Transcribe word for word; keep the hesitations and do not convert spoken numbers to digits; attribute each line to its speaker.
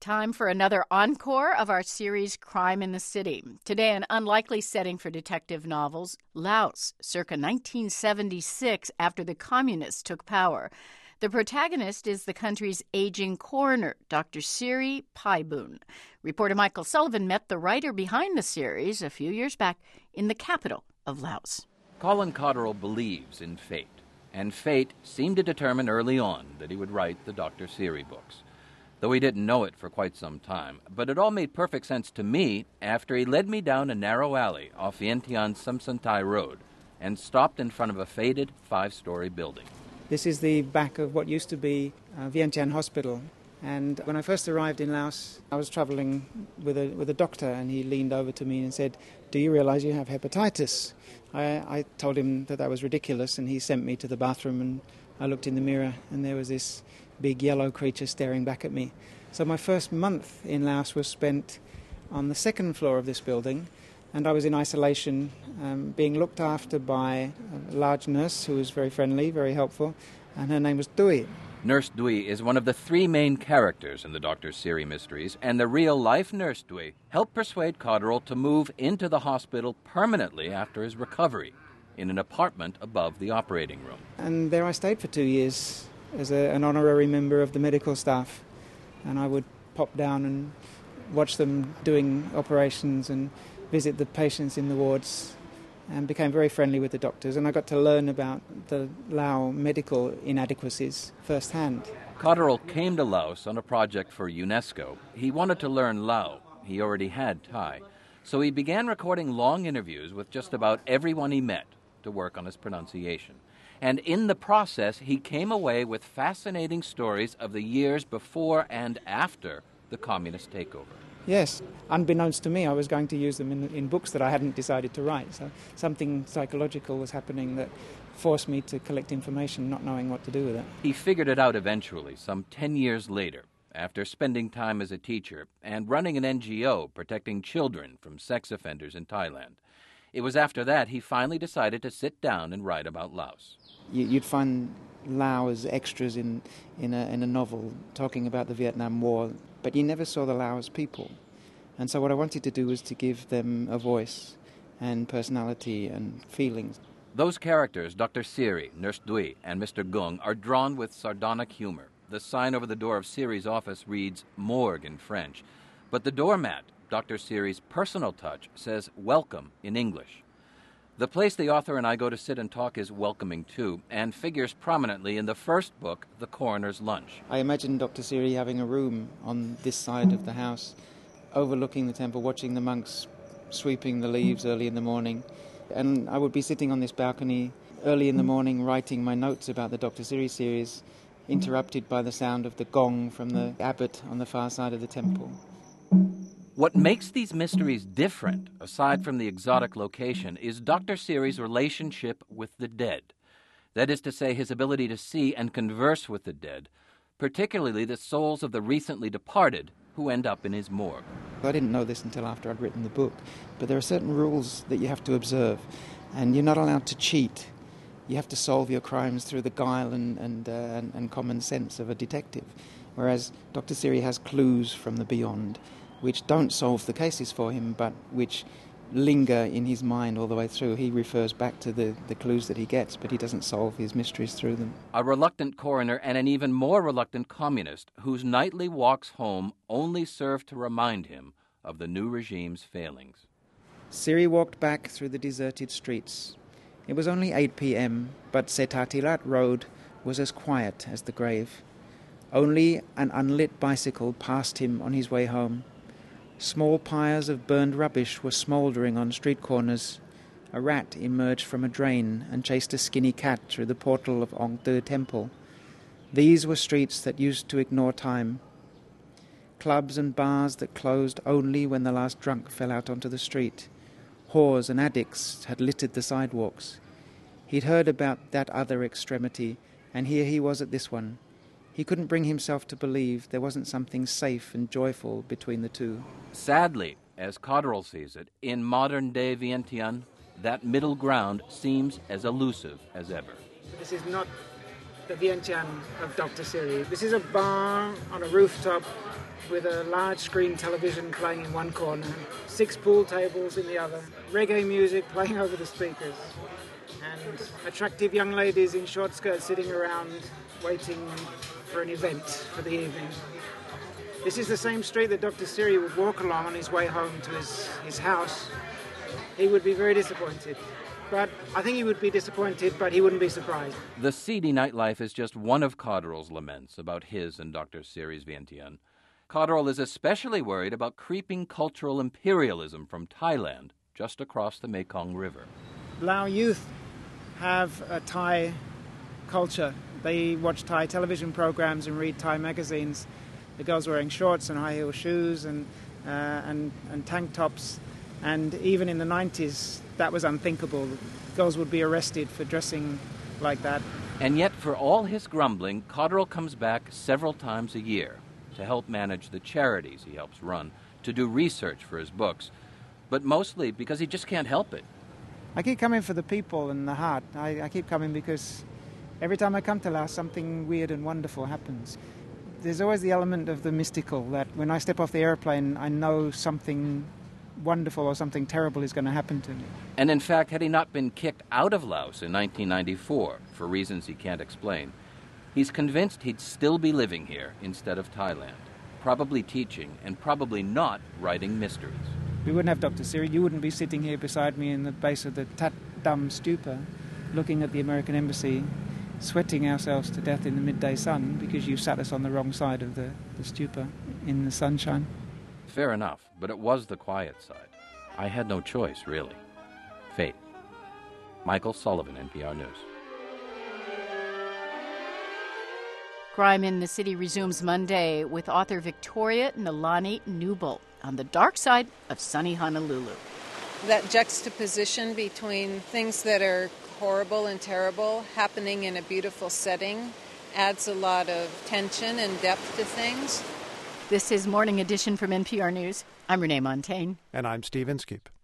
Speaker 1: Time for another encore of our series, Crime in the City. Today, an unlikely setting for detective novels, Laos, circa nineteen seventy-six, after the communists took power. The protagonist is the country's aging coroner, Doctor Siri Paiboon. Reporter Michael Sullivan met the writer behind the series a few years back in the capital of Laos.
Speaker 2: Colin Cotterill believes in fate, and fate seemed to determine early on that he would write the Doctor Siri books, though he didn't know it for quite some time. But it all made perfect sense to me after he led me down a narrow alley off Vientiane Samsantai Road and stopped in front of a faded five-story building.
Speaker 3: This is the back of what used to be uh, Vientiane Hospital. And when I first arrived in Laos, I was travelling with a with a doctor, and he leaned over to me and said, "Do you realise you have hepatitis?" I, I told him that that was ridiculous, and he sent me to the bathroom, and I looked in the mirror, and there was this big yellow creature staring back at me. So my first month in Laos was spent on the second floor of this building, and I was in isolation, um, being looked after by a large nurse who was very friendly, very helpful, and her name was Dui.
Speaker 2: Nurse Dui is one of the three main characters in the Doctor Siri mysteries, and the real-life Nurse Dui helped persuade Cotterill to move into the hospital permanently after his recovery, in an apartment above the operating room.
Speaker 3: And there I stayed for two years as a, an honorary member of the medical staff, and I would pop down and watch them doing operations and visit the patients in the wards, and became very friendly with the doctors, and I got to learn about the Lao medical inadequacies firsthand.
Speaker 2: Cotterill came to Laos on a project for UNESCO. He wanted to learn Lao. He already had Thai. So he began recording long interviews with just about everyone he met to work on his pronunciation. And in the process, he came away with fascinating stories of the years before and after the communist takeover.
Speaker 3: Yes, unbeknownst to me, I was going to use them in, in books that I hadn't decided to write. So something psychological was happening that forced me to collect information, not knowing what to do with it.
Speaker 2: He figured it out eventually, some ten years later, after spending time as a teacher and running an N G O protecting children from sex offenders in Thailand. It was after that he finally decided to sit down and write about Laos.
Speaker 3: You'd find Lao as extras in, in, a, in a novel talking about the Vietnam War, but you never saw the Lao as people. And so what I wanted to do was to give them a voice and personality and feelings.
Speaker 2: Those characters, Doctor Siri, Nurse Dui, and Mister Gung, are drawn with sardonic humor. The sign over the door of Siri's office reads morgue in French, but the doormat, Doctor Siri's personal touch, says welcome in English. The place the author and I go to sit and talk is welcoming too, and figures prominently in the first book, The Coroner's Lunch.
Speaker 3: I imagine Doctor Siri having a room on this side of the house, overlooking the temple, watching the monks sweeping the leaves early in the morning. And I would be sitting on this balcony early in the morning writing my notes about the Doctor Siri series, interrupted by the sound of the gong from the abbot on the far side of the temple.
Speaker 2: What makes these mysteries different, aside from the exotic location, is Doctor Siri's relationship with the dead. That is to say, his ability to see and converse with the dead, particularly the souls of the recently departed who end up in his morgue.
Speaker 3: I didn't know this until after I'd written the book, but there are certain rules that you have to observe, and you're not allowed to cheat. You have to solve your crimes through the guile and, and, uh, and, and common sense of a detective, whereas Doctor Siri has clues from the beyond, which don't solve the cases for him, but which linger in his mind all the way through. He refers back to the, the clues that he gets, but he doesn't solve his mysteries through them.
Speaker 2: A reluctant coroner and an even more reluctant communist whose nightly walks home only serve to remind him of the new regime's failings.
Speaker 3: Siri walked back through the deserted streets. It was only eight p.m., but Setatilat Road was as quiet as the grave. Only an unlit bicycle passed him on his way home. Small pyres of burned rubbish were smouldering on street corners. A rat emerged from a drain and chased a skinny cat through the portal of Ong Te Temple. These were streets that used to ignore time. Clubs and bars that closed only when the last drunk fell out onto the street. Whores and addicts had littered the sidewalks. He'd heard about that other extremity, and here he was at this one. He couldn't bring himself to believe there wasn't something safe and joyful between the two.
Speaker 2: Sadly, as Cotterill sees it, in modern-day Vientiane, that middle ground seems as elusive as ever.
Speaker 3: This is not the Vientiane of Doctor Siri. This is a bar on a rooftop with a large screen television playing in one corner, six pool tables in the other, reggae music playing over the speakers, and attractive young ladies in short skirts sitting around waiting for an event for the evening. This is the same street that Doctor Siri would walk along on his way home to his, his house. He would be very disappointed. But I think he would be disappointed, but he wouldn't be surprised.
Speaker 2: The seedy nightlife is just one of Cotterill's laments about his and Doctor Siri's Vientiane. Cotterill is especially worried about creeping cultural imperialism from Thailand, just across the Mekong River.
Speaker 3: Lao youth have a Thai culture. They watch Thai television programs and read Thai magazines. The girls wearing shorts and high-heel shoes and, uh, and, and tank tops. And even in the nineties, that was unthinkable. Girls would be arrested for dressing like that.
Speaker 2: And yet, for all his grumbling, Cotterill comes back several times a year to help manage the charities he helps run, to do research for his books, but mostly because he just can't help it.
Speaker 3: I keep coming for the people and the heart. I, I keep coming because every time I come to Laos, something weird and wonderful happens. There's always the element of the mystical, that when I step off the airplane, I know something wonderful or something terrible is going to happen to me.
Speaker 2: And in fact, had he not been kicked out of Laos in nineteen ninety-four, for reasons he can't explain, he's convinced he'd still be living here instead of Thailand, probably teaching and probably not writing mysteries.
Speaker 3: We wouldn't have Doctor Siri. You wouldn't be sitting here beside me in the base of the Tat Dam Stupa, looking at the American embassy, sweating ourselves to death in the midday sun because you sat us on the wrong side of the, the stupa in the sunshine.
Speaker 2: Fair enough, but it was the quiet side. I had no choice, really. Fate. Michael Sullivan, N P R News.
Speaker 1: Crime in the City resumes Monday with author Victoria Nalani Newbold on the dark side of sunny Honolulu.
Speaker 4: That juxtaposition between things that are horrible and terrible happening in a beautiful setting adds a lot of tension and depth to things.
Speaker 1: This is Morning Edition from N P R News. I'm Renee Montaigne.
Speaker 5: And I'm Steve Inskeep.